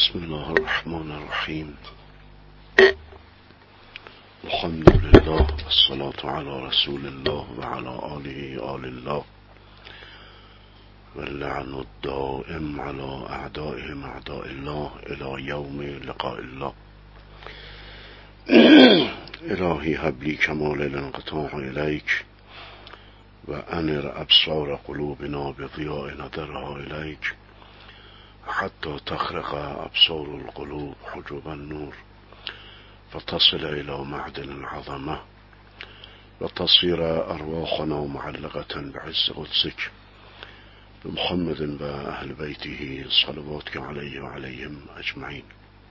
بسم الله الرحمن الرحیم. الحمد لله والصلاة على رسول الله وعلى آله آل الله واللعن الدائم على أعدائهم أعداء الله إلى يوم لقاء الله. إلهي هب لي كمال الانقطاع إليك وأنر أبصار قلوبنا بضياء نظرها إليك حتى تخرق أبصار القلوب حجب النور فتصل إلى معدن العظمة وتصير أرواحنا معلقة بعز قدسك بمحمد وأهل بيته صلواتك عليه وعليهم أجمعين.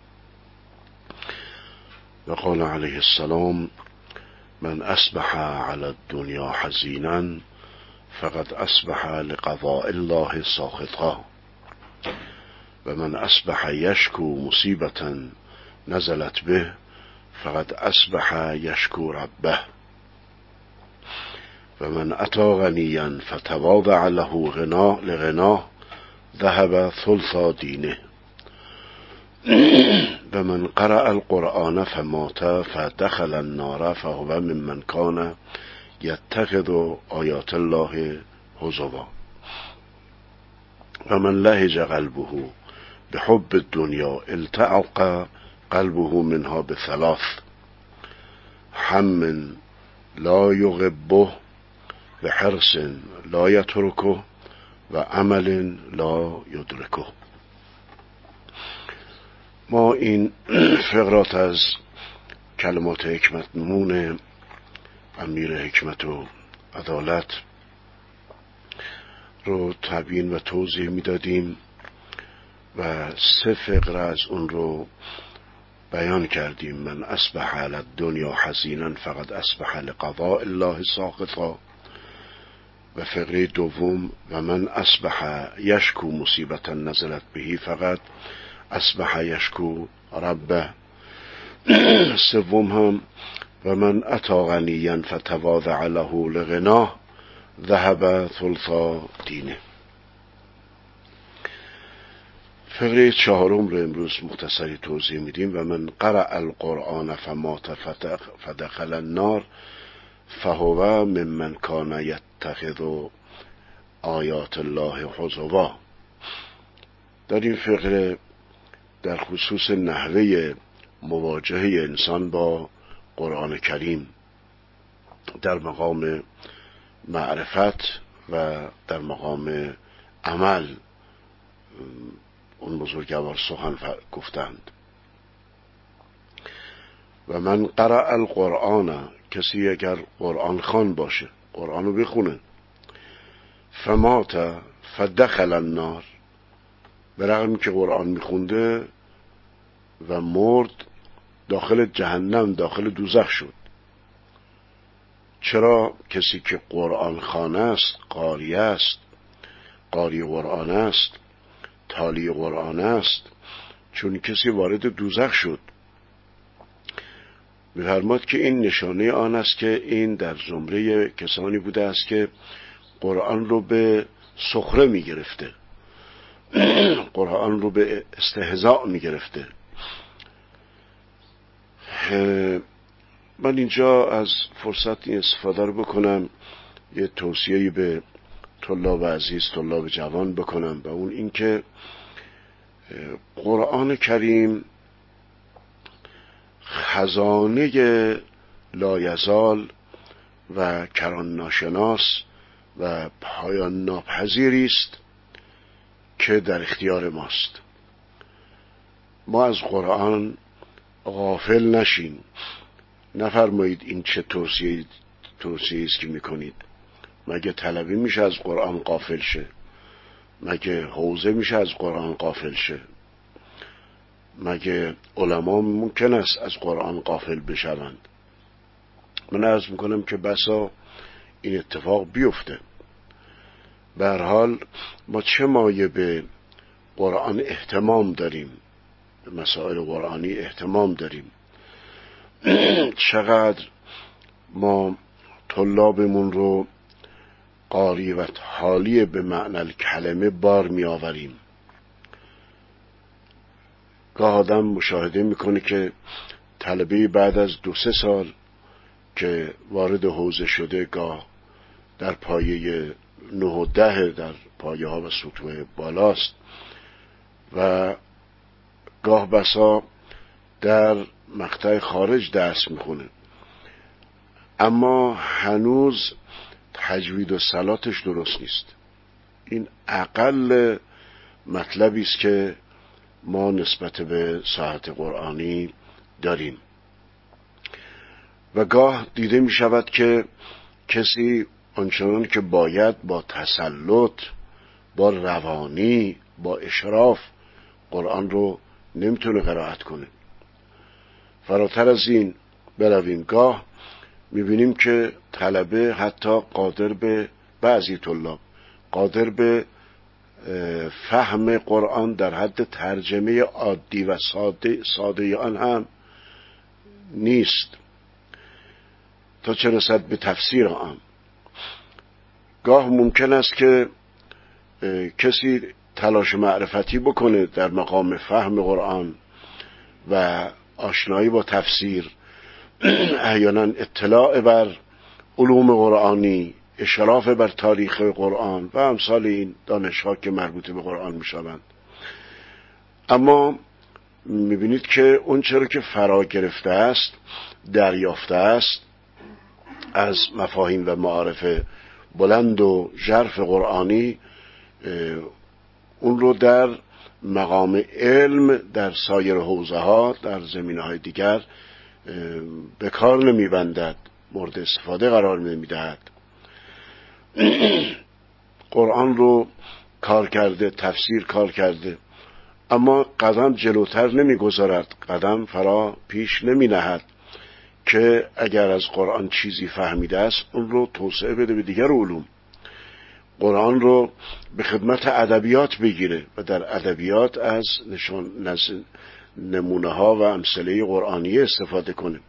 وقال عليه السلام: من أصبح على الدنيا حزينا فقد أصبح لقضاء الله ساخطا، ومن أصبح يشكو مصيبة نزلت به فقد أصبح يشكو ربه، ومن أتى غنيا فتواضع له لغناه ذهب ثلث دينه، ومن قرأ القرآن فمات فدخل النار فهو ممن كان يتخذ آيات الله هزوا، ومن لهج قلبه بحب الدنيا التعق قلبه منها بثلاث: هم لا يغبه، بحرص لا يتركه، وعمل لا يدركه. ما این فقرات از کلمات حکمت نمون امیر حکمت و عدالت رو تبیین و توضیح میدادیم و 3 فقره از اون رو بیان کردیم. من اصبح علی الدنیا حزینا فقد اصبح لقضاء الله ساخطا، و فقره دوم: و من اصبح یشکو مصیبتا نزلت بهی فقد اصبح یشکو ربه. سوم هم: و من اتی غنیا فتواضع له لغناه ذهب ثلث دینه. فقره 4 رو امروز مختصری توضیح میدیم. و من قرأ القرآن فمات فدخل النار فهو ممن کان یتخذ آیات الله هزوا. در این فقره در خصوص نحوه مواجهه انسان با قرآن کریم در مقام معرفت و در مقام عمل اون بزرگوار سخن گفتند. و من قرأ القرآن، کسی اگر قرآن خوان باشه، قرآن رو بخونه، فمات فدخل النار، برغم که قرآن میخونده و مرد، داخل جهنم، داخل دوزخ شد. چرا؟ کسی که قرآن خوانه است، قاری است، قاری قرآن است، تالی قرآن است، چون کسی وارد دوزخ شد. می‌فرماد که این نشانه آن است که این در زمره کسانی بوده است که قرآن رو به سخره می‌گرفته، قرآن رو به استهزاء می‌گرفته. من اینجا از فرصت این استفاده رو بکنم یه توصیه‌ای به طلاب عزیز، طلاب جوان بکنم، و اون این که قرآن کریم خزانه لایزال و کران ناشناس و پایان ناپذیری است که در اختیار ماست. ما از قرآن غافل نشیم. نفرمایید این چه توصیه است که میکنید. مگه طلبی میشه از قرآن غافل شه؟ مگه حوزه میشه از قرآن غافل شه؟ مگه علما ممکن است از قرآن غافل بشوند؟ من عرض میکنم که بسا این اتفاق بیفته. به هر حال ما چه مایه به قرآن اهتمام داریم، به مسائل قرآنی اهتمام داریم، چقدر ما طلابمون رو قاری و حالی به معنی کلمه بار می آوریم. گاه آدم مشاهده میکنه که طلبه بعد از 2-3 سال که وارد حوزه شده، گاه در پایه 9 و 10 در پایه ها و سطوح بالاست و گاه بسا در مقطع خارج درس میخونه، اما هنوز تجوید و صلاتش درست نیست. این اقل مطلبی است که ما نسبت به ساعت قرآنی داریم. و گاه دیده می شود که کسی آنچنان که باید با تسلط، با روانی، با اشراف قرآن رو نمیتونه قرائت کنه. فراتر از این برویم، گاه میبینیم که طلبه حتی قادر به، بعضی طلاب قادر به فهم قرآن در حد ترجمه عادی و ساده آن هم نیست، تا چه رسد به تفسیر آن. گاه ممکن است که کسی تلاش معرفتی بکنه در مقام فهم قرآن و آشنایی با تفسیر، احیانا اطلاع بر علوم قرآنی، اشراف بر تاریخ قرآن و امثال این دانش‌ها که مربوط به قرآن می‌شوند. اما می‌بینید که اون چرا که فرا گرفته است، دریافته است از مفاهیم و معارف بلند و ژرف قرآنی، اون رو در مقام علم در سایر حوزه‌ها، در زمینه‌های دیگر به کار نمی‌بندد، مورد استفاده قرار نمی‌دهد. قرآن رو کار کرده، تفسیر کار کرده، اما قدم جلوتر نمی‌گذارد، قدم فرا پیش نمی‌نهد که اگر از قرآن چیزی فهمیده است اون رو توسعه بده به دیگر علوم، قرآن رو به خدمت ادبیات بگیره و در ادبیات از نمونه ها و امثله قرآنی استفاده کنه.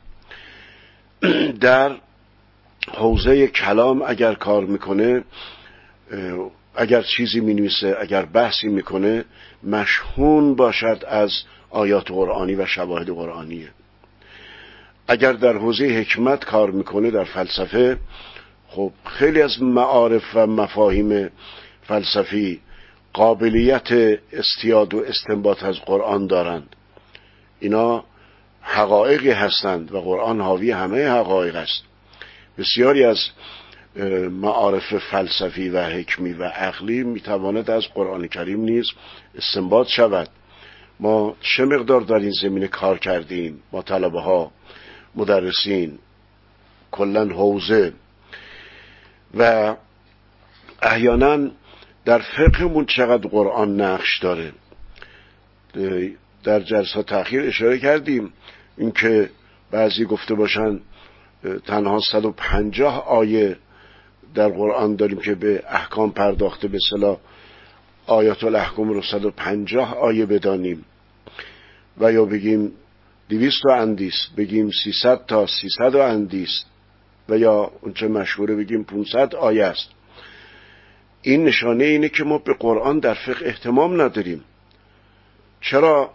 در حوزه کلام اگر کار میکنه، اگر چیزی مینویسه، اگر بحثی میکنه، مشحون باشد از آیات قرآنی و شواهد قرآنیه. اگر در حوزه حکمت کار میکنه، در فلسفه، خب خیلی از معارف و مفاهیم فلسفی قابلیت استیاد و استنباط از قرآن دارند. اینا حقایقی هستند و قرآن حاوی همه حقایق است. بسیاری از معارف فلسفی و حکمی و عقلی میتواند از قرآن کریم نیز استنباط شود. ما چه مقدار در این زمینه کار کردیم، ما طلبه ها، مدرسین، کلن حوزه، و احیانا در فقهمون چقدر قرآن نقش داره. در جلسات تأخیر اشاره کردیم اینکه بعضی گفته باشن تنها 150 آیه در قرآن داریم که به احکام پرداخته، به اصطلاح آیات الاحکام رو 150 آیه بدانیم، و یا بگیم 200 اندیس، بگیم 300 تا 300 اندیس، و یا اونچه مشهوره بگیم 500 آیه است. این نشانه اینه که ما به قرآن در فقه اهتمام نداریم. چرا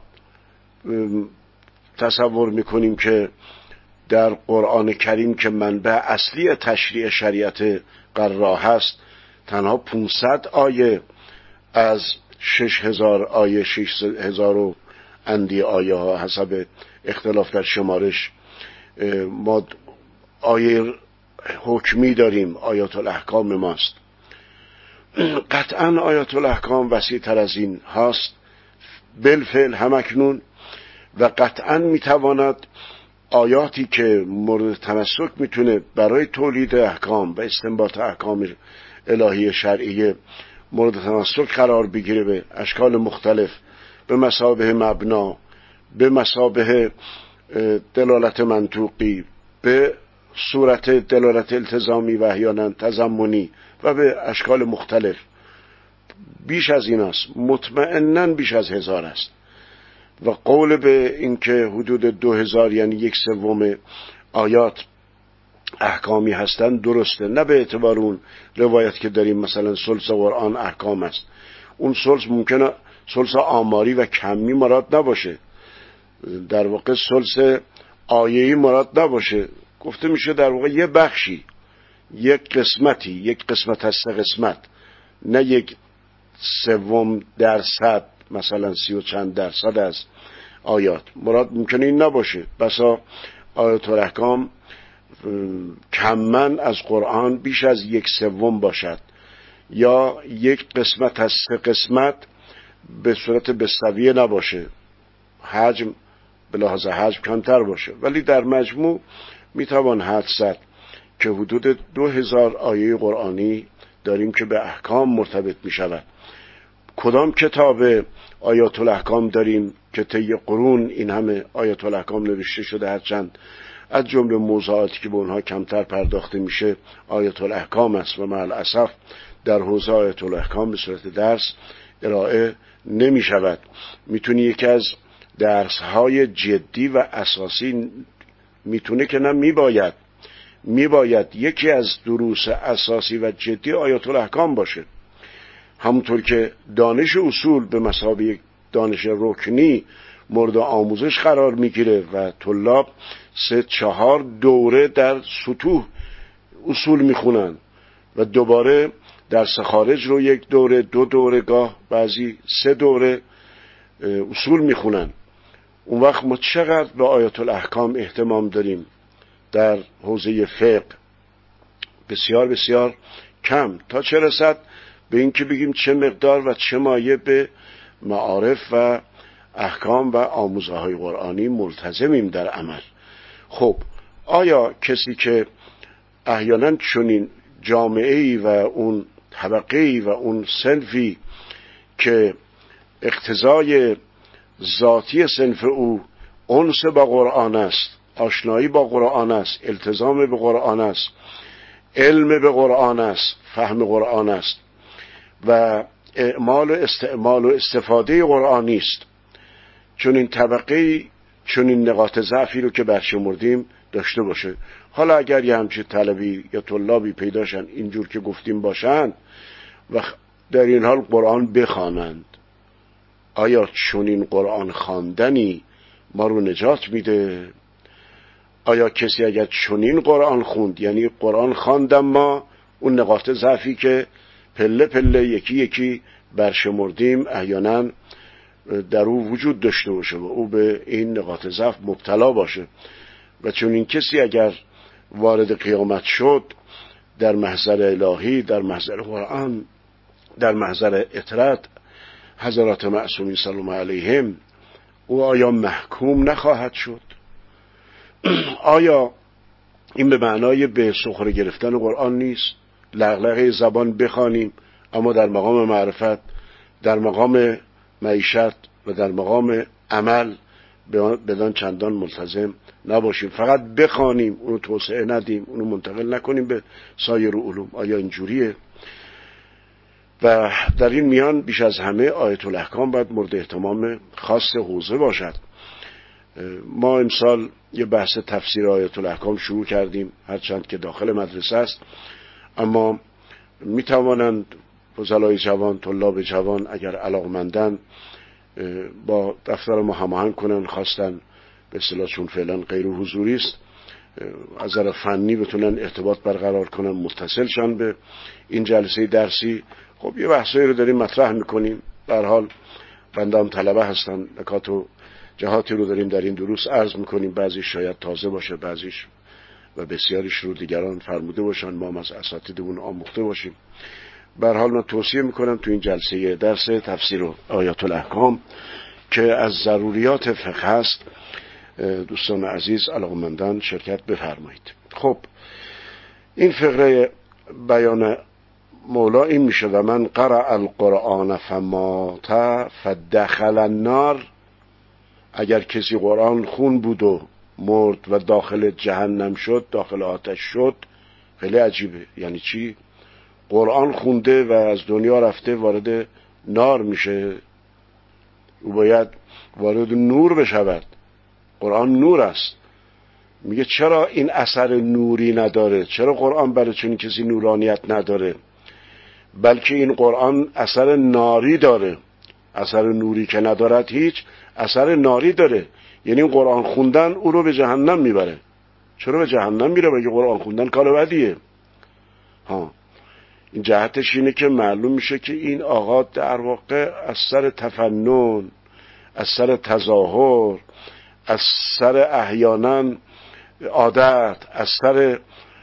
تصور میکنیم که در قرآن کریم که منبع اصلی تشریع شریعت قرار هست، تنها 500 آیه از 6000 آیه، 6000 و اندی آیه ها حسب اختلاف در شمارش، ما آیه حکمی داریم، آیات الاحکام ماست. قطعا آیات الاحکام وسیع تر از این هست بالفعل همکنون، و قطعا میتواند آیاتی که مورد تمسک میتونه برای تولید احکام و استنباط احکام الهی شرعیه مورد تمسک قرار بگیره به اشکال مختلف، به مثابه مبنا، به مثابه دلالت منطوقی، به صورت دلالت التزامی و احیانا تضمنی و به اشکال مختلف. بیش از این است، مطمئناً بیش از 1000 است. و قول به این که حدود 2000 یعنی 1/3 آیات احکامی هستند درسته، نه به اعتبار اون روایت که داریم مثلا ثلث قرآن احکام است. اون ثلث ممکنه ثلث آماری و کمی مراد نباشه، در واقع ثلث آیه‌ای مراد نباشه، گفته میشه در واقع یه بخشی، یک قسمتی، یک قسمت از 3 قسمت، نه 1/3 مثلا 30 و چند درصد از آیات. مراد ممکنه این نباشه. بسا آیات الاحکام کمن از قرآن بیش از 1/3 باشد، یا یک قسمت از 3 قسمت به صورت بستویه نباشه، حجم به لحاظ حجم کمتر باشه، ولی در مجموع میتوان حدس زد که حدود 2000 آیه قرآنی داریم که به احکام مرتبط میشود. کدام کتاب آیات الاحکام داریم که طی قرون این همه آیات الاحکام نوشته شده، هرچند از جمله موضوعاتی که به اونها کمتر پرداخته میشه آیات الاحکام است و مع الاسف در حوزه آیات الاحکام به صورت درس ارائه نمی شود. میتونی یکی از درس های جدی و اساسی، میتونه که نه میباید یکی از دروس اساسی و جدی آیات الاحکام باشه. همونطور که دانش اصول به مثابه دانش رکنی مورد آموزش قرار میگیره و طلاب 3-4 دوره در سطوح اصول میخونن و دوباره درس خارج رو 1 دوره 2 دوره گاه بعضی 3 دوره اصول میخونن، اون وقت ما چقدر به آیات الاحکام اهتمام داریم در حوزه فقه؟ بسیار بسیار کم، تا چه رسد به این که بگیم چه مقدار و چه مایه به معارف و احکام و آموزه های قرآنی ملتزمیم در عمل. خب آیا کسی که احیانا چنین جامعه‌ای و اون طبقه‌ای و اون صنفی که اقتضای ذاتی صنف او انس با قرآن است، آشنایی با قرآن است، التزام به قرآن است، علم به قرآن است، فهم قرآن است و اعمال و استعمال و استفاده قرآنی است، چون این طبقه چون این نقاط ضعفی رو که برشمردیم داشته باشه. حالا اگر یه همچین طلبی یا طلابی پیداشن اینجور که گفتیم باشن و در این حال قرآن بخوانند، آیا چون این قرآن خواندنی ما رو نجات میده؟ آیا کسی اگر چنین قرآن خوند، یعنی قرآن خواندم ما اون نقاط ضعفی که پله پله یکی یکی برشمردیم احیانا در او وجود داشته باشه و او به این نقاط ضعف مبتلا باشه، و چون این کسی اگر وارد قیامت شد در محضر الهی، در محضر قرآن، در محضر اطرت حضرات معصومین صلی الله علیهم، او آیا محکوم نخواهد شد؟ آیا این به معنای به سخره گرفتن قرآن نیست؟ لغلغه زبان بخوانیم اما در مقام معرفت، در مقام معیشت و در مقام عمل بدان چندان ملتزم نباشیم، فقط بخوانیم اونو توسعه ندیم، اونو منتقل نکنیم به سایر علوم. آیا اینجوریه؟ و در این میان بیش از همه آیت الاحکام باید مورد اهتمام خاص حوزه باشد. ما امسال یه بحث تفسیر آیت الاحکام شروع کردیم، هرچند که داخل مدرسه است، اما میتوانند فضلای جوان، طلاب جوان اگر علاقمندن با دفتر ما هماهنگ کنن، خواستن به اصطلاح چون فعلا غیر حضوری است از نظر فنی بتونن ارتباط برقرار کنن، متصل شن به این جلسه درسی. خب یه بحثایی رو داریم مطرح میکنیم، به هر حال بنده هم طلبه هستن، نکات و جهاتی رو داریم در این دروس عرض میکنیم، بعضیش شاید تازه باشه، بعضیش و بسیاریش رو دیگران فرموده باشن، ما هم از اساتیدمون آموخته باشیم. به هر حال من توصیه میکنم تو این جلسه درس تفسیر آیات الاحکام که از ضروریات فقه است، دوستان عزیز علاقمندان شرکت بفرمایید. خب این فقره بیان مولا این میشه: و من قرأ القرآن فمات فدخل النار. اگر کسی قرآن خون بود و مرد و داخل جهنم شد، داخل آتش شد. خیلی عجیبه. یعنی چی؟ قرآن خونده و از دنیا رفته وارد نار میشه، او باید وارد نور بشود. قرآن نور است. میگه چرا این اثر نوری نداره؟ چرا قرآن برای چنین کسی نورانیت نداره؟ بلکه این قرآن اثر ناری داره. اثر نوری که ندارد هیچ، اثر ناری داره. یعنی قرآن خوندن او رو به جهنم میبره. چرا به جهنم میره؟ بگه قرآن خوندن کار بدیه. این جهتش اینه که معلوم میشه که این آقا در واقع از سر تفنن، از سر تظاهر، از سر احیانا عادت، از سر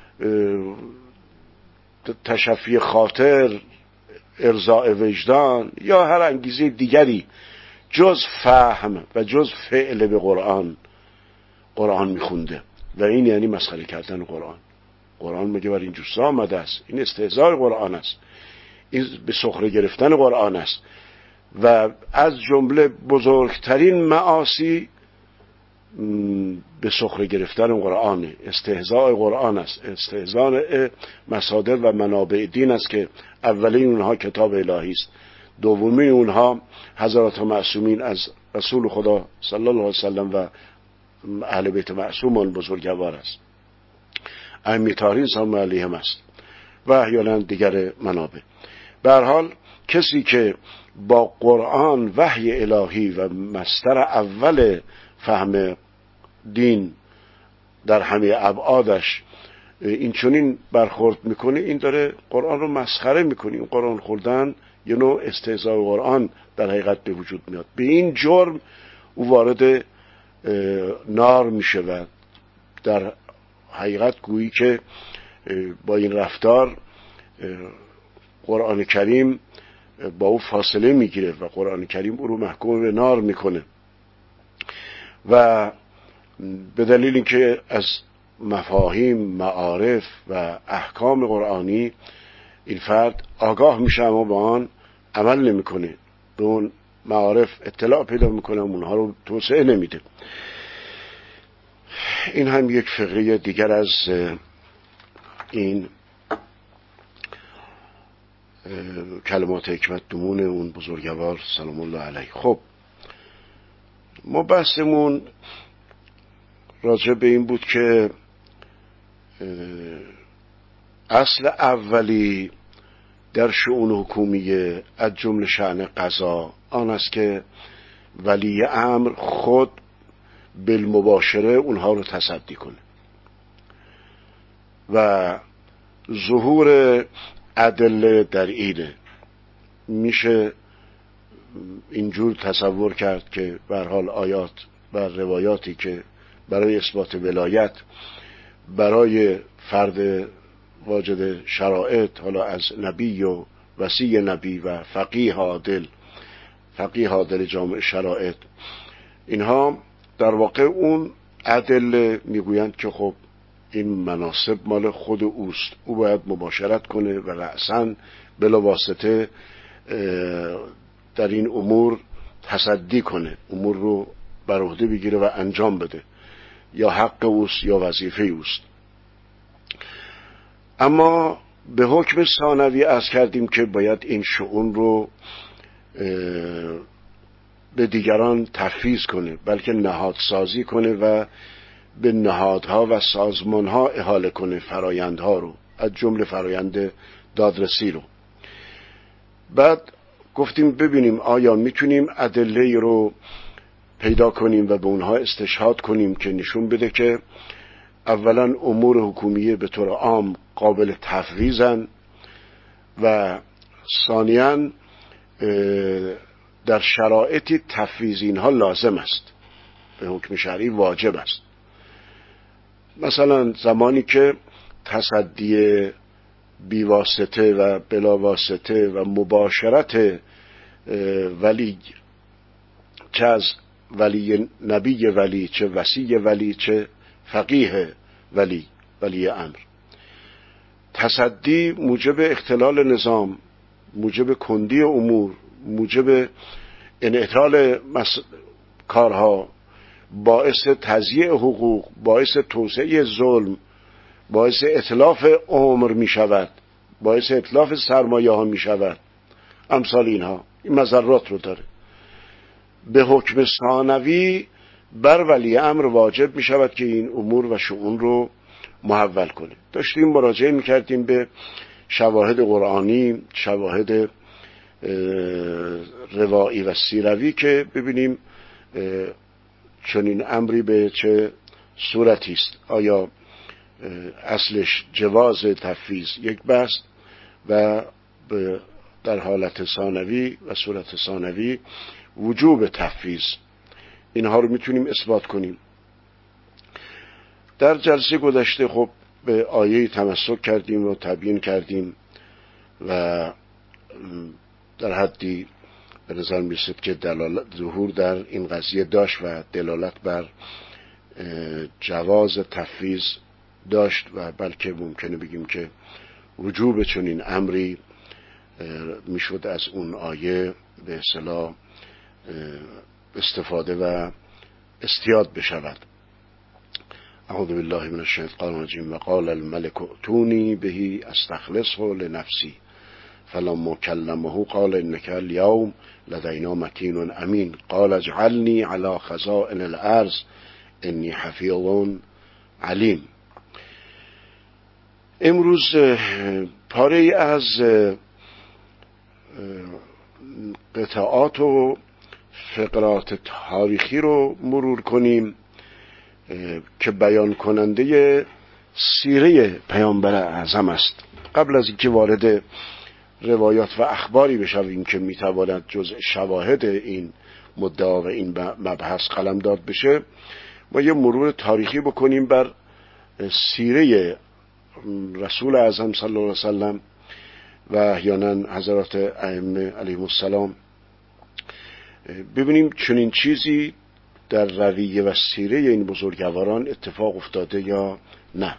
تشفی خاطر، ارضاء وجدان یا هر انگیزه دیگری جز فهم و جز فعل به قرآن میخونده. و این یعنی مسخره کردن قرآن میگه بر این جوسا آمده است. این استهزاء قرآن است، این به سخره گرفتن قرآن است و از جمله بزرگترین معاصی به سخره گرفتن قرآن، استهزاء قرآن است، استهزاء مصادر و منابع دین است که اولین اونها کتاب الهی است، دومین اونها حضرات معصومین از رسول خدا صلی الله علیه وسلم و اهل بیت معصومان بزرگوار است، ائمه طاهرین سلام علیهم است و احیانا دیگر منابع. به هر حال کسی که با قرآن وحی الهی و مصدر اول فهم دین در همه ابعادش این چنین برخورد میکنه، این داره قرآن رو مسخره میکنه. این قرآن خوردن یه نوع استهزاء قرآن در حقیقت به وجود میاد. به این جرم او وارد نار میشه و در حقیقت گویی که با این رفتار قرآن کریم با او فاصله میگیره و قرآن کریم او رو محکوم به نار میکنه. و به دلیل اینکه از مفاهیم، معارف و احکام قرآنی این فرد آگاه میشه اما با آن عمل نمیکنه، به اون معارف اطلاع پیدا میکنه، اونها رو توسعه نمیده. این هم یک فقره دیگر از این کلمات حکمت دمون اون بزرگوار سلام الله علیه. خب ما بحثمون راجع به این بود که اصل اولی در شؤون حکومیه از جمله شأن قضا آن است که ولی امر خود بالمباشره اونها رو تصدی کنه و ظهور ادله در اینه. میشه اینجور تصور کرد که به هر حال آیات و روایاتی که برای اثبات ولایت برای فرد واجد شرایط، حالا از نبی و وصی نبی و فقیه عادل جامع شرایط، اینها در واقع اون ادله میگویند که خب این مناسب مال خود اوست، او باید مباشرت کنه و رأساً بلا واسطه در این امور تصدی کنه، امور رو بر عهده بگیره و انجام بده، یا حق اوست یا وظیفه اوست. اما به حکم ثانوی عرض کردیم که باید این شؤون رو به دیگران تفویض کنه، بلکه نهادسازی کنه و به نهادها و سازمانها احاله کنه فرایندها رو، از جمله فرایند دادرسی رو. بعد گفتیم ببینیم آیا میتونیم ادله رو پیدا کنیم و به اونها استشهاد کنیم که نشون بده که اولا امور حکومیه به طور عام قابل تفویضن و ثانیاً در شرایطی تفویض اینها لازم است، به حکم شرعی واجب است. مثلا زمانی که تصدی بیواسطه و بلاواسطه و مباشرت ولی، چه از ولی نبی ولی، چه وصی ولی، چه فقیه ولی امر، تصدی موجب اختلال نظام، موجب کندی امور، موجب انعطال کارها، باعث تضییع حقوق، باعث توسعه ظلم، باعث اتلاف عمر می شود، باعث اتلاف سرمایه ها می شود، امثال اینها، این مضرات رو داره. به حکم ثانوی بر ولی امر واجب می شود که این امور و شؤون رو محول کنه. داشتیم مراجعه می کردیم به شواهد قرآنی، شواهد روایی و سیروی که ببینیم چنین امری به چه صورتی است. آیا اصلش جواز تفویض یک بحث و در حالت ثانوی و صورت ثانوی وجوب تفویض، اینها رو میتونیم اثبات کنیم. در جلسه گذشته خب به آیه تمسک کردیم و تبیین کردیم و در حدی به نظر میرسید که ظهور در این قضیه داشت و دلالت بر جواز تفویض داشت و بلکه ممکنه بگیم که وجوب چنین امری میشد از اون آیه به اصطلاح استفاده و استیاد بشود. اعوذ بالله من الشیطان الرجیم و قال الملك ائتونی به استخلصه لنفسی فلما کلمه قال انک اليوم لدینا مکین امین قال اجعلنی علی خزائن الارض انی حفیظ علیم. امروز پاره ای از قطعات و فقرات تاریخی رو مرور کنیم که بیان کننده سیره پیامبر اعظم است. قبل از اینکه وارد روایات و اخباری بشویم که میتواند جزء شواهد این مدعا و این مبحث قلمداد بشه، ما یه مرور تاریخی بکنیم بر سیره رسول اعظم صلی الله علیه وسلم و احیانا حضرات ائمه علیهم السلام، ببینیم چنین چیزی در رویه و سیره این بزرگواران اتفاق افتاده یا نه.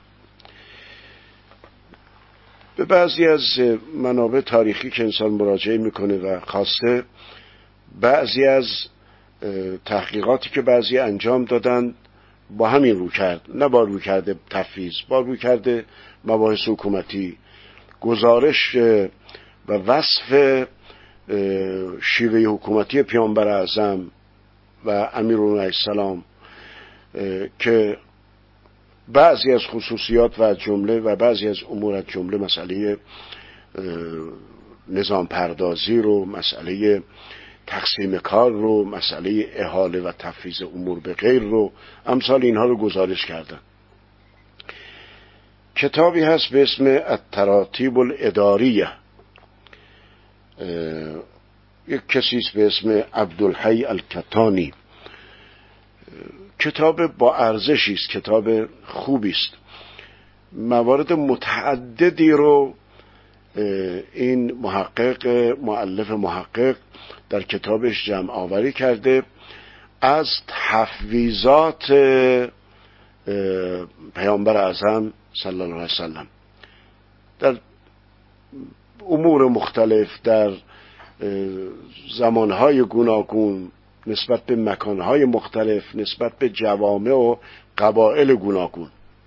به بعضی از منابع تاریخی که انسان مراجعه میکنه و خاصه بعضی از تحقیقاتی که بعضی انجام دادن با همین رو کرد، نه با رو کرده تفویض، با رو کرده مباحث حکومتی، گزارش و وصف شیوه حکومتی پیامبر اعظم و امیرالمومنین السلام که بعضی از خصوصیات و جمله و بعضی از امور از جمله مسئله نظام پردازی رو، مسئله تقسیم کار رو، مسئله احاله و تفویض امور به غیر رو، امثال اینها رو گزارش کردن. کتابی هست به اسم التراتیب الاداریه، یک کسی است به اسم عبدالحی الکتانی. کتاب با ارزشی است، کتاب خوبی است. موارد متعددی رو این مؤلف محقق در کتابش جمع آوری کرده از تفویضات پیامبر اعظم صلی الله علیه وسلم در امور مختلف، در زمانهای گوناگون، نسبت به مکانهای مختلف، نسبت به جوامع و قبایل گوناگون.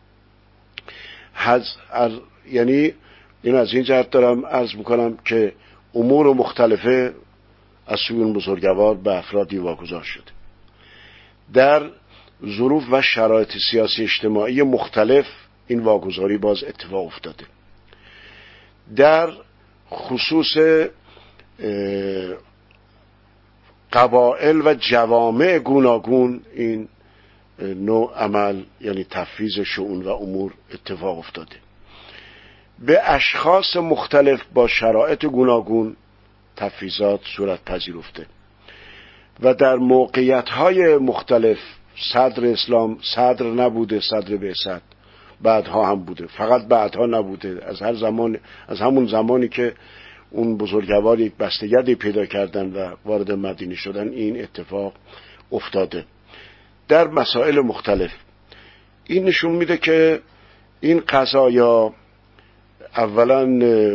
یعنی این از این جهت دارم عرض میکنم که امور مختلفه از سوی اون بزرگوار به افرادی واگذار شده. در ظروف و شرایط سیاسی اجتماعی مختلف این واگذاری باز اتفاق افتاده. در خصوص قبائل و جوامع گوناگون این نوع عمل یعنی تفویض شؤون و امور اتفاق افتاده. به اشخاص مختلف با شرایط گوناگون تفویضات صورت پذیرفته و در موقعیت‌های مختلف. صدر اسلام صدر نبوده، صدر بعثت بعدها هم بوده، فقط بعدها نبوده، از همون زمانی که اون بزرگوار یک بسته‌یدی پیدا کردن و وارد مدینه شدن این اتفاق افتاده. در مسائل مختلف این نشون میده که این قضایا اولا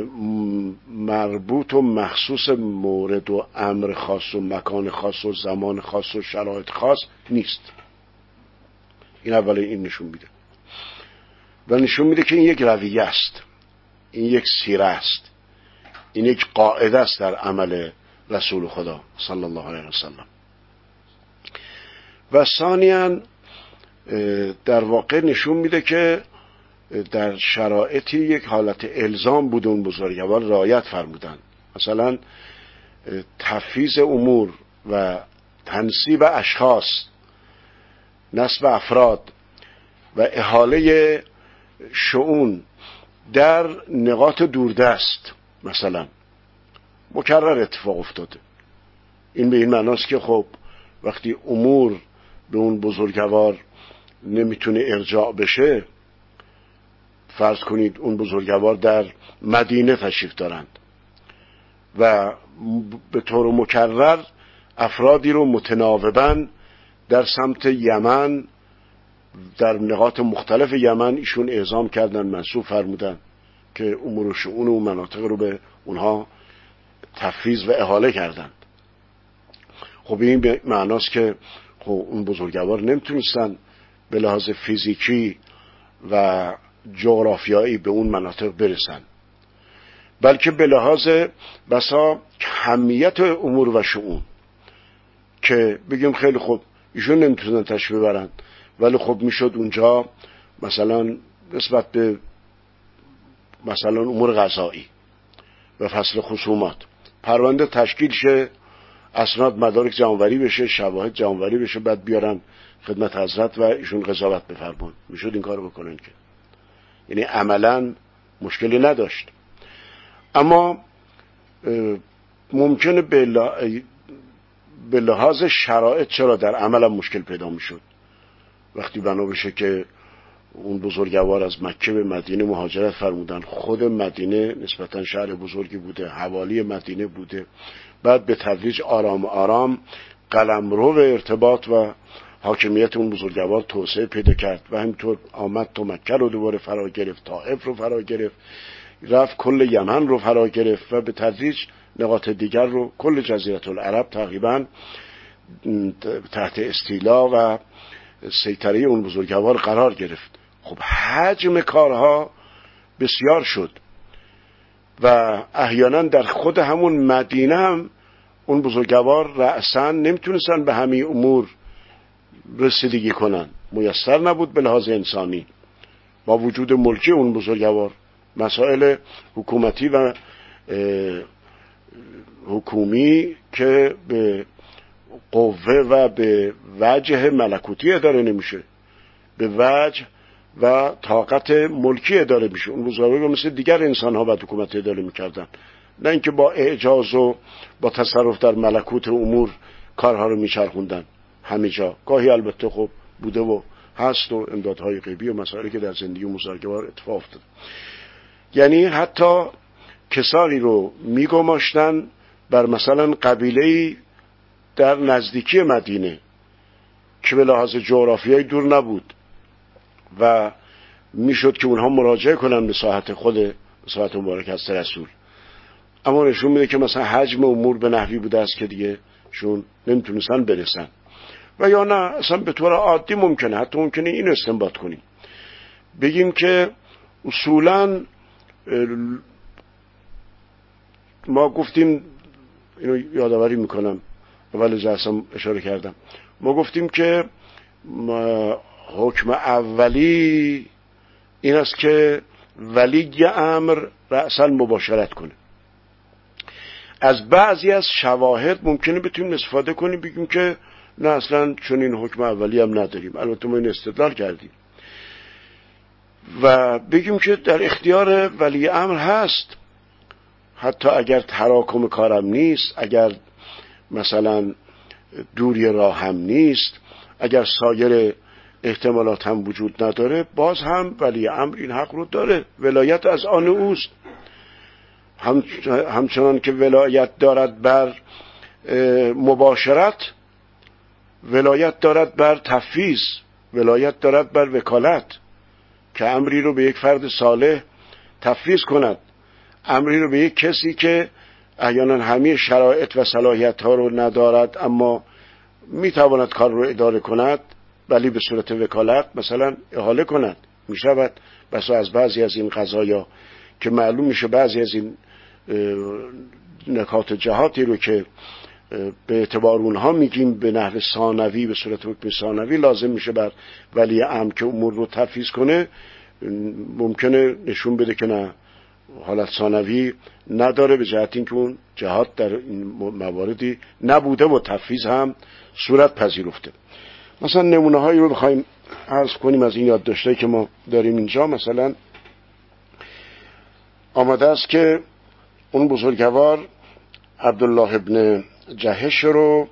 مربوط و مخصوص مورد و امر خاص و مکان خاص و زمان خاص و شرایط خاص نیست. این اولا این نشون میده و نشون میده که این یک رویه است، این یک سیره است، این یک قاعده است در عمل رسول خدا صلی الله علیه وسلم. و ثانیاً در واقع نشون میده که در شرایطی یک حالت الزام بود اون بزرگوار رعایت فرمودن. مثلا تفویض امور و تنصیب اشخاص، نصب افراد و احاله شؤون در نقاط دوردست مثلا مکرر اتفاق افتاده. این به این معناست که خب وقتی امور به اون بزرگوار نمیتونه ارجاع بشه، فرض کنید اون بزرگوار در مدینه تشریف دارند و به طور مکرر افرادی رو متناوباً در سمت یمن، در نقاط مختلف یمن ایشون اعزام کردن، منصوب فرمودن که امور و شؤون و مناطق رو به اونها تفویض و احاله کردند. خب این به معناست که خب اون بزرگوار نمیتونستن به لحاظ فیزیکی و جغرافیایی به اون مناطق برسن، بلکه به لحاظ بسا کمیت امور و شؤون که بگیم خیلی خوب ایشون نمیتونن تشریف ببرن، ولی خب میشد اونجا مثلا نسبت به مثلا امور قضایی و فصل خصومات پرونده تشکیل شه، اسناد مدارک جمع‌آوری بشه، شواهد جمع‌آوری بشه، بعد بیارن خدمت حضرت و ایشون قضاوت بفرمون. میشد این کارو بکنن که یعنی عملا مشکلی نداشت. اما ممکنه به لحاظ شرایط چرا در عمل هم مشکل پیدا میشد. وقتی بنا بشه که اون بزرگوار از مکه به مدینه مهاجرت فرمودن، خود مدینه نسبتا شهر بزرگی بوده، حوالی مدینه بوده، بعد به تدریج آرام آرام قلمرو ارتباط و حاکمیت اون بزرگوار توسعه پیدا کرد و همینطور آمد تو مکه رو دوباره فرا گرفت، طائف رو فرا گرفت، رفت کل یمن رو فرا گرفت و به تدریج نقاط دیگر رو، کل جزیره العرب تقریبا تحت استیلا و سیطره اون بزرگوار قرار گرفت. خب حجم کارها بسیار شد و احیانا در خود همون مدینه هم اون بزرگوار رأساً نمیتونستن به همه امور رسیدگی کنن، میسر نبود به لحاظ انسانی. با وجود ملکی اون بزرگوار مسائل حکومتی و حکومی که به قوه و به وجه ملکوتی اداره نمیشه، به وجه و طاقت ملکی اداره میشه. اون بزرگوار مثل دیگر انسان ها و حکومت اداره میکردن، نه اینکه با اعجاز و با تصرف در ملکوت امور کارها رو میچرخوندن همه جا. گاهی البته خب بوده و هست و امدادهای غیبی و مسائلی که در زندگی بزرگوار اتفاق افتاد. یعنی حتی کسانی رو میگماشتن بر مثلا قبیله‌ای در نزدیکی مدینه که به لحاظ جغرافیایی دور نبود و میشد که اونها مراجعه کنن به ساحت خود ساحت مبارک از رسول، اما نشون میده که مثلا حجم امور به نحوی بوده است که دیگه شون نمیتونستن برسن. و یا نه اصلا به طور عادی ممکنه، حتی ممکنه این استنباط کنیم بگیم که اصولاً ما گفتیم، اینو یادآوری میکنم اول جلسه اشاره کردم، ما گفتیم که حکم اولی این است که ولی امر رأساً مباشرت کنه. از بعضی از شواهد ممکنه بتونیم استفاده کنیم بگیم که نه اصلا چون این حکم اولی هم نداریم، البته ما این استدلال کردیم، و بگیم که در اختیار ولی امر هست، حتی اگر تراکم کارم نیست، اگر مثلا دوری راه هم نیست، اگر سایر احتمالات هم وجود نداره، باز هم ولی امر این حق رو داره، ولایت از آن اوست. همچنان که ولایت دارد بر مباشرت، ولایت دارد بر تفویض، ولایت دارد بر وکالت، که امری رو به یک فرد صالح تفویض کند، امری رو به یک کسی که احیانا همه شرایط و صلاحیت ها رو ندارد اما میتواند کار رو اداره کند، ولی به صورت وکالت مثلا احاله کند. میشود بسا از بعضی از این قضایا که معلوم میشه بعضی از این نکات جهاتی رو که به اعتبار اونها میگیم به نحو ثانوی، به صورت حکم ثانوی لازم میشه بر ولی امر که امور رو تفویض کنه، ممکنه نشون بده که نه، حالت ثانوی نداره، به جهت اینکه اون جهاد در این مواردی نبوده و تفویض هم صورت پذیرفته. مثلا نمونه هایی رو بخوایم عرض کنیم از این یادداشتایی که ما داریم اینجا. مثلا آمده است که اون بزرگوار عبدالله ابن جهش رو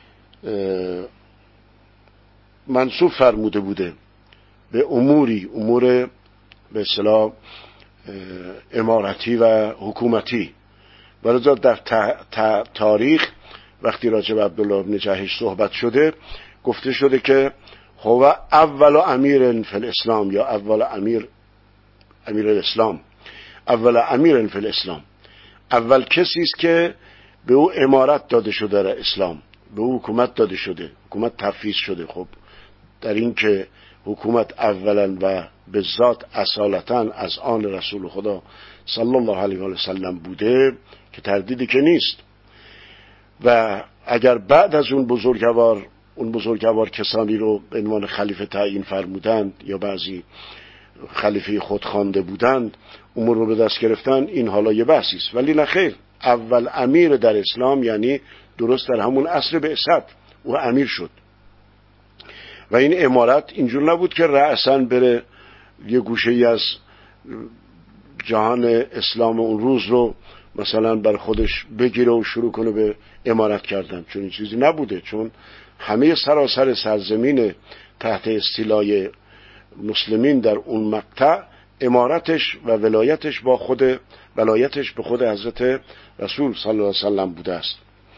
منصوب فرموده بوده به امور به اصطلاح امارتی و حکومتی. برای در تاریخ وقتی راجع به عبدالله ابن جهش صحبت شده گفته شده که هو اول امیر فی الاسلام، یا اول امیر الاسلام، اول امیر فی الاسلام، اول کسی است که به او امارت داده شده در اسلام، به او حکومت داده شده، حکومت تفویض شده. خب در این که حکومت اولا و به ذات اصالتا از آن رسول خدا صلی الله علیه و سلم بوده که تردیدی که نیست. و اگر بعد از اون بزرگوار کسانی رو به عنوان خلیفه تعیین فرمودند یا بعضی خلیفه خود خوانده بودند امور رو به دست گرفتن، این حالا یه بحثی است. ولی نه خیر، اول امیر در اسلام یعنی درست در همون عصر بعثت او امیر شد. و این امارت اینجور نبود که رأساً بره یه گوشه‌ای از جهان اسلام اون روز رو مثلا بر خودش بگیره و شروع کنه به امارت کردن، چون این چیزی نبوده. چون همه سراسر سرزمین تحت استیلای مسلمین در اون مقطع امارتش و ولایتش به خود حضرت رسول صلی الله علیه و سلم بوده است.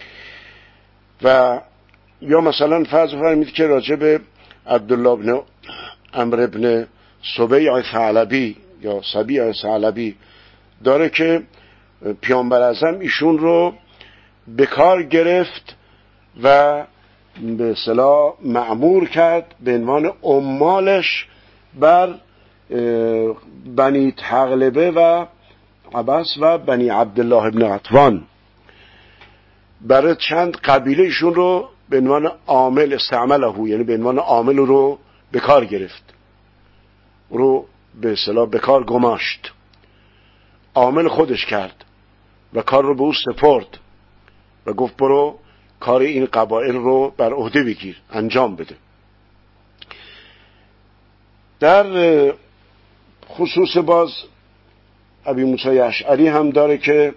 و یا مثلا فرض فرمید که راجع به عبدالله ابن عمرو ابن سبیع ثعلبی یا سبیع ثعلبی داره که پیامبر اعظم ایشون رو به کار گرفت و به اصطلاح مأمور کرد به عنوان عمالش بر بنی تغلبه و عبس و بنی عبدالله ابن غطفان. برای چند قبیله ایشون رو به عنوان عامل استعمله، یعنی به عنوان عامل رو به کار گرفت، رو به اصطلاح به کار گماشت، عامل خودش کرد و کار رو به او سپرد و گفت برو کار این قبایل رو بر عهده بگیر، انجام بده. در خصوص باز ابی موسی اشعری هم داره که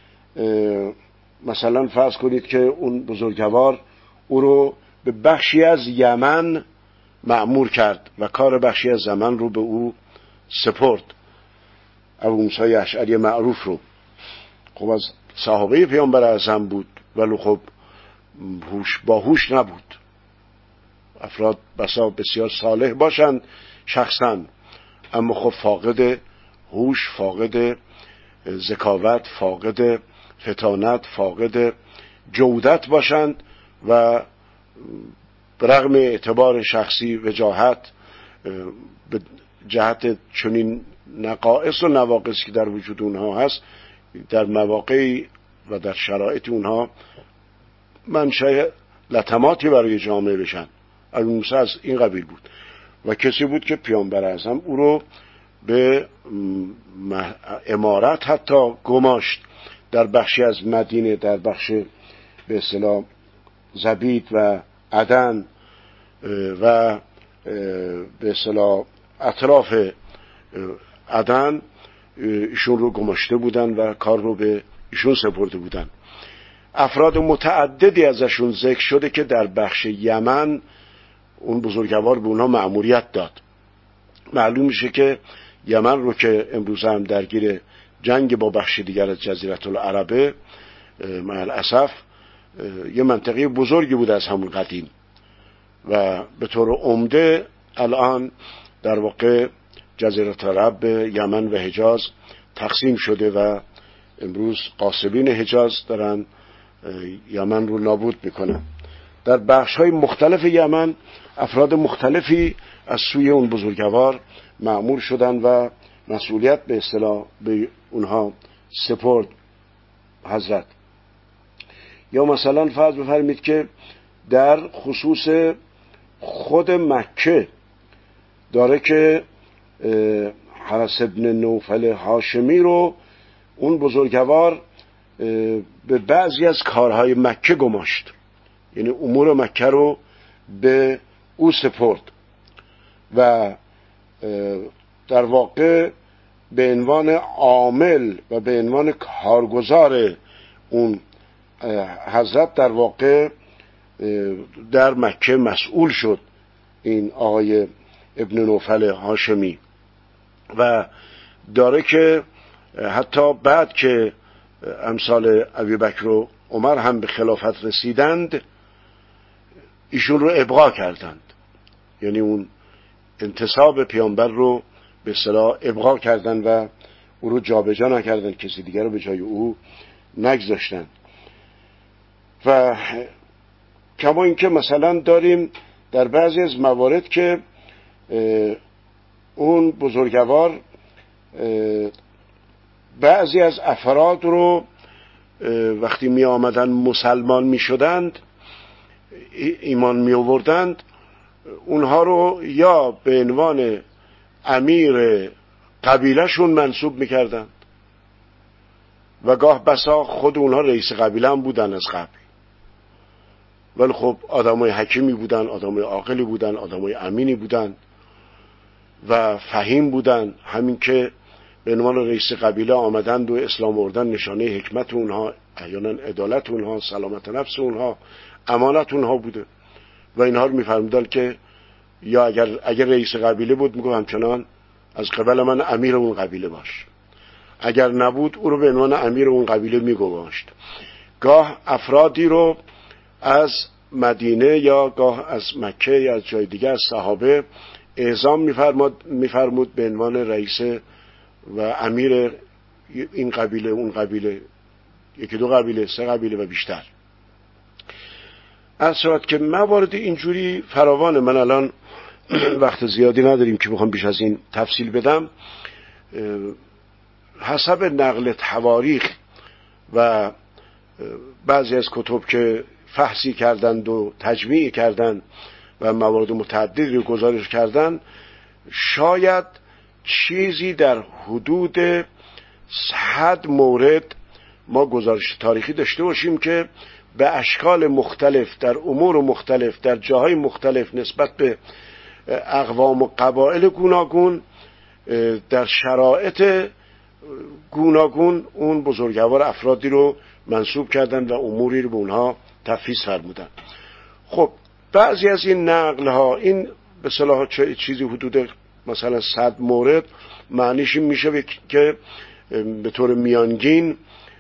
مثلا فرض کنید که اون بزرگوار او رو به بخشی از یمن مأمور کرد و کار بخشی از یمن رو به او سپرد، ابو موسی اشعری معروف رو. خب از صحابه پیامبر اعظم بود ولی خب باهوش نبود. افراد بسا بسیار صالح باشند شخصا، اما خب فاقد هوش، فاقد ذکاوت، فاقد فطانت، فاقد جودت باشند و رغم اعتبار شخصی وجاهت به جهت چنین نقائص و نواقصی که در وجود اونها هست در مواقعی و در شرایط اونها منشأ لطماتی برای جامعه بشن. ابو موسی از این قبیل بود و کسی بود که پیامبر اعظم او رو به امارت حتی گماشت در بخشی از مدینه، در بخش به اصطلاح زبید و عدن و به اصطلاح اطراف عدن ایشون رو گماشته بودن و کار رو به ایشون سپرده بودن. افراد متعددی ازشون ذکر شده که در بخش یمن اون بزرگوار به اونها مأموریت داد. معلوم میشه که یمن رو که امروز هم درگیر جنگ با بخش دیگر از جزیره العربه، مع الاسف یه منطقه بزرگی بود از همون قدیم و به طور عمده الان در واقع جزیره العرب یمن و حجاز تقسیم شده و امروز قاصبین حجاز دارن یمن رو نابود میکنن. در بخش‌های مختلف یمن افراد مختلفی از سوی اون بزرگوار مأمور شدن و مسئولیت به اصطلاح به اونها سپرد حضرت. یا مثلا فرض بفرمید که در خصوص خود مکه داره که حرس ابن نوفل هاشمی رو اون بزرگوار به بعضی از کارهای مکه گماشت، یعنی امور مکه رو به او سپرد و در واقع به عنوان عامل و به عنوان کارگزار اون حضرت در واقع در مکه مسئول شد این آقای ابن نوفل هاشمی. و داره که حتی بعد که امثال ابوبکر و عمر هم به خلافت رسیدند ایشون رو ابقا کردند، یعنی اون انتصاب پیامبر رو به اصطلاح ابقا کردند و او رو جابجا نکردند، کسی دیگر رو به جای او نگذاشتند. و کما اینکه مثلا داریم در بعضی از موارد که اون بزرگوار بعضی از افراد رو وقتی می آمدن مسلمان می شدند، ایمان می آوردند، اونها رو یا به عنوان امیر قبیلهشون منصوب می کردند و گاه بسا خود اونها رئیس قبیله هم بودن از قبل، ولی خب آدمای حکیمی بودن، آدمای عاقلی بودن، آدمای امینی بودن و فهیم بودن. همین که به عنوان رئیس قبیله آمدند و اسلام آوردن نشانه حکمت اونها، احیانا عدالت اونها، سلامت نفس اونها، امانت اونها بوده و اینها رو می‌فرمودن که یا اگر رئیس قبیله بود میگه همچنان از قبل من امیر اون قبیله باش، اگر نبود او رو به عنوان امیر اون قبیله میگذاشت. گاه افرادی رو از مدینه یا گاه از مکه یا از جای دیگه از صحابه اعزام میفرمود به عنوان رئیس و امیر این قبیله اون قبیله، یکی دو قبیله، سه قبیله و بیشتر. از صورت که موارد اینجوری فراوانه. من الان وقت زیادی نداریم که بخوام بیش از این تفصیل بدم. حسب نقل تواریخ و بعضی از کتب که فحصی کردند و تجمیع کردند و موارد متعددی رو گزارش کردند، شاید چیزی در حدود 100 مورد ما گزارش تاریخی داشته باشیم که به اشکال مختلف در امور مختلف در جاهای مختلف نسبت به اقوام و قبایل گوناگون در شرایط گوناگون اون بزرگوار افرادی رو منصوب کردن و اموری رو به اونها تفویض فرمودن. خب بعضی از این نقل ها، این به اصطلاح چیزی حدود مثلا 100 مورد، معنیش این میشه که به طور میانگین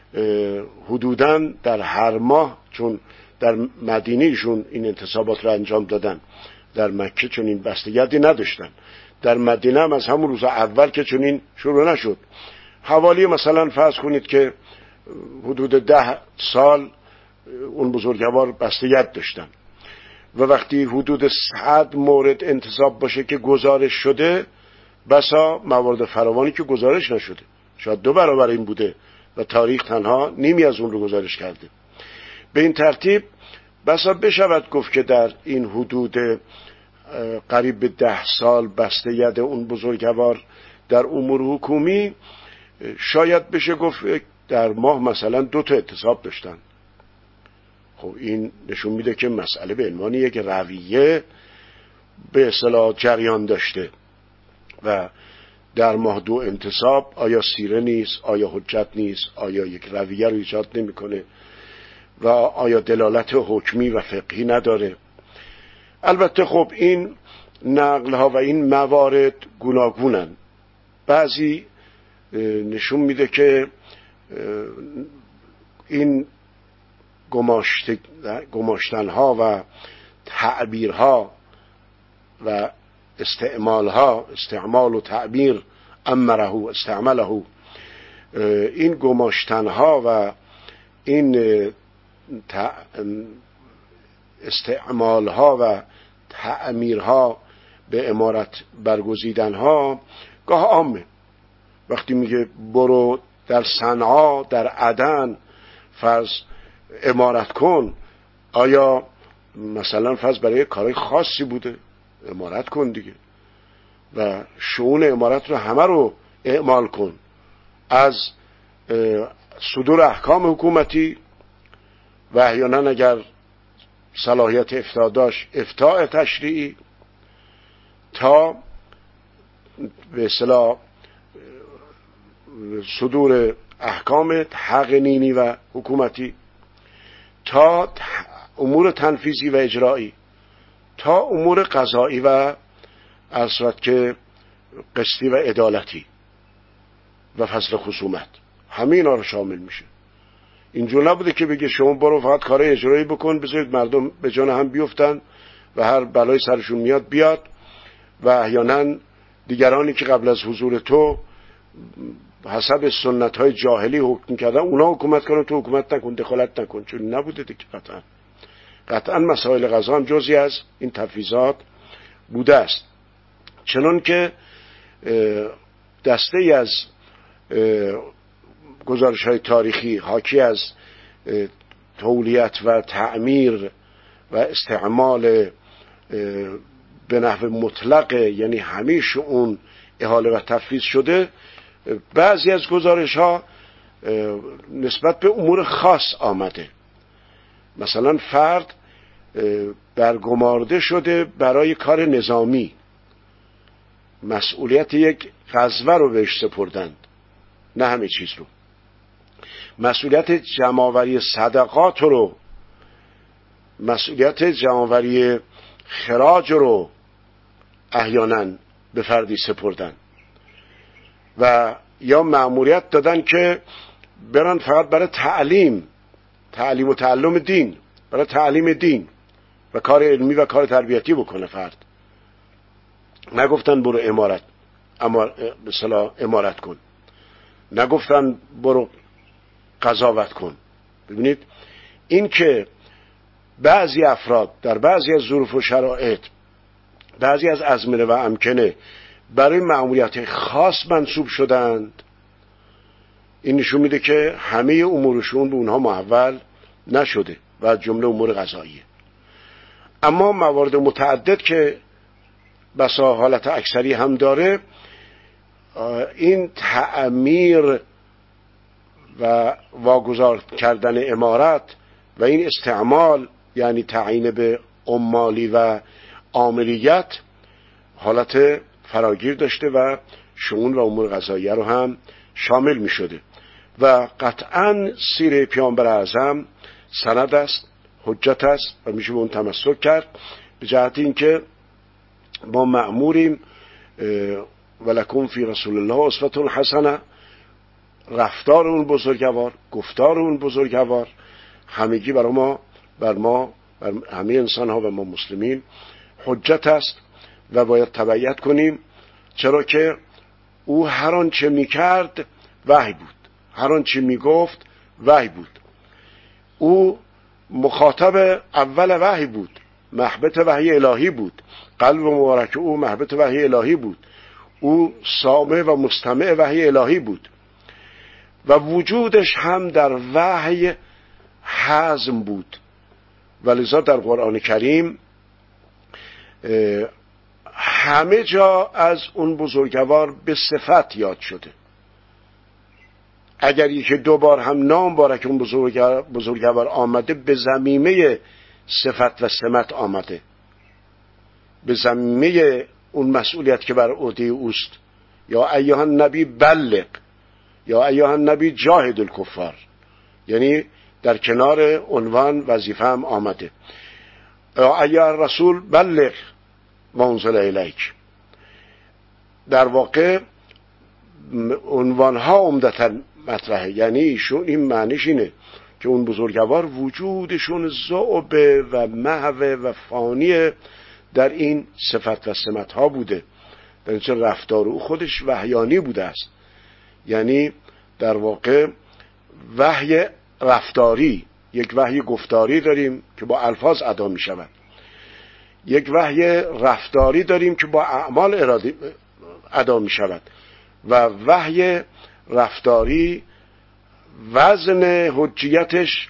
حدوداً در هر ماه، چون در مدینهشون این انتصابات رو انجام دادن، در مکه چون این بستگی نداشتن، در مدینه هم از همون روز اول که چون این شروع نشد، حوالی مثلا فرض کنید که حدود 10 سال اون بزرگوار بستگی داشتن و وقتی حدود 100 مورد انتصاب باشه که گزارش شده، بسا موارد فراوانی که گزارش نشده، شاید 2 برابر این بوده و تاریخ تنها نیمی از اون رو گزارش کرده. به این ترتیب بسا بشود گفت که در این حدود قریب به 10 سال بسته ید اون بزرگوار در امور حکومی، شاید بشه گفت در ماه مثلا 2 تا اعتصاب داشتن. خب این نشون میده که مسئله به عنوان یک رویه به اصطلاح جریان داشته و در ماه 2 انتصاب آیا سیره نیست، آیا حجت نیست، آیا یک رویه رو ایجاد نمیکنه و آیا دلالت حکمی و فقهی نداره. البته خب این نقل ها و این موارد گوناگونن. بعضی نشون میده که این گماشتن ها و تعبیر ها و استعمال و تعبیر امره استعمله، این گماشتن ها و این استعمال ها و تعمیر ها به امارت برگزیدن ها گاه عامه. وقتی میگه برو در صنعا در عدن فرض امارت کن، آیا مثلا فرض برای کارهای خاصی بوده؟ امارت کن دیگه و شؤون امارت رو همه رو اعمال کن، از صدور احکام حکومتی و احیانا اگر صلاحیت افتاء داشت افتاء تشریعی، تا به اصطلاح صدور احکام تقنینی و حکومتی، تا امور تنفیذی و اجرایی، تا امور قضایی و اصلاً که قسطی و عدالتی و فصل خصومت، همه اینا رو شامل میشه. اینجور نبوده که بگه شما برو فقط کار اجرایی بکن، بذارید مردم به جان هم بیفتن و هر بلای سرشون میاد بیاد، و احیانا دیگرانی که قبل از حضور تو حسب سنت های جاهلی حکم کردن اونا حکومت کنن، تو حکومت نکن، دخالت نکن. چون نبوده دیگه. قطعا مسائل قضا هم جزئی از این تفویضات بوده است. چنان که دسته ای از گزارش های تاریخی حاکی از تولیت و تعمیر و استعمال به نحو مطلق، یعنی همه شؤون احاله و تفویض شده، بعضی از گزارش ها نسبت به امور خاص آمده. مثلا فرد برگمارده شده برای کار نظامی، مسئولیت یک غزوه رو بهش سپردند، نه همه چیز رو. مسئولیت جمع‌آوری صدقات رو، مسئولیت جمع‌آوری خراج رو احیانا به فردی سپردن، و یا مأموریت دادن که برن فقط برای تعلیم و تعلم دین، برای تعلیم دین و کار علمی و کار تربیتی بکنه فرد. نگفتن برو امارت کن، نگفتن برو قضاوت کن. ببینید این که بعضی افراد در بعضی از ظروف و شرایط، بعضی از ازمنه و امکنه برای مأموریت خاص منصوب شدند، این نشون میده که همه امورشون به اونها محول نشده و از جمله امور قضاییه. اما موارد متعدد که بسا حالت اکثری هم داره، این تعمیر و واگذار کردن امارت و این استعمال، یعنی تعیین به عمالی و عاملیت، حالت فراگیر داشته و شؤون و امور قضاییه رو هم شامل می شده. و قطعا سیره پیامبر اعظم سند است، حجت است و میشه به اون تمسک کرد، به جهت اینکه ما مأموریم ولکم فی رسول الله اسوة حسنه. رفتار اون بزرگوار، گفتار اون بزرگوار، همگی بر ما همه انسان ها و ما مسلمین حجت است و باید تبعیت کنیم. چرا که او هر آنچه میکرد وحی بود، هر آنچه میگفت وحی بود. او مخاطب اول وحی بود، محبت وحی الهی بود، قلب مبارک او محبت وحی الهی بود، او سامع و مستمع وحی الهی بود و وجودش هم در وحی حزم بود. ولذا در قرآن کریم همه جا از اون بزرگوار به صفت یاد شده. اگر یکی دو بار هم نام بارک اون بزرگوار آمده، به ضمیمه صفت و سمت آمده، به ضمیمه اون مسئولیت که بر عهده اوست. یا ایها النبی بلغ، یا ایها النبی جاهد الکفار، یعنی در کنار عنوان وظیفه هم آمده. یا ایها الرسول بلغ ما انزل الیک. در واقع عنوانها عمدتاً مطرحه، یعنی ایشون این معنیش اینه که اون بزرگوار وجودشون ذوب و محو و فانی در این صفت و سمتها بوده، در اینجا رفتار او خودش وحیانی بوده است. یعنی در واقع وحی رفتاری، یک وحی گفتاری داریم که با الفاظ ادا می شود، یک وحی رفتاری داریم که با اعمال ادا می شود، و وحی رفتاری وزن حجیتش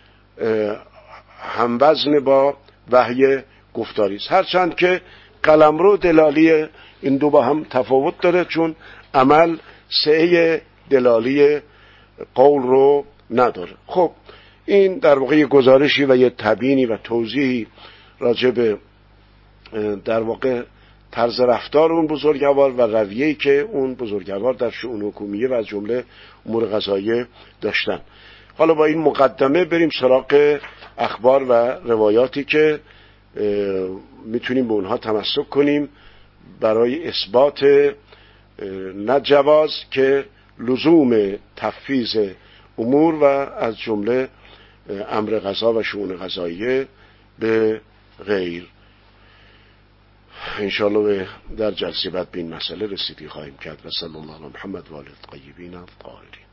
هم وزن با وحی گفتاری است. هرچند که قلمرو دلالی این دو با هم تفاوت داره، چون عمل سعی دلالی قول رو نداره. خب این در واقع یه گزارشی و یه تبیینی و توضیحی راجع به در واقع طرز رفتار اون بزرگوار و رویه‌ای که اون بزرگوار در شؤون حکومیه و از جمله امور قضاییه داشتن. حالا با این مقدمه بریم سراغ اخبار و روایاتی که میتونیم به اونها تمسک کنیم برای اثبات نه جواز که لزوم تفویض امور و از جمله امر قضا و شؤون قضاییه به غیر. انشاءالله در جلسه بعد به این مسئله رسیدگی خواهیم کرد. و صلی الله علی محمد و آله الطیبین الطاهرین.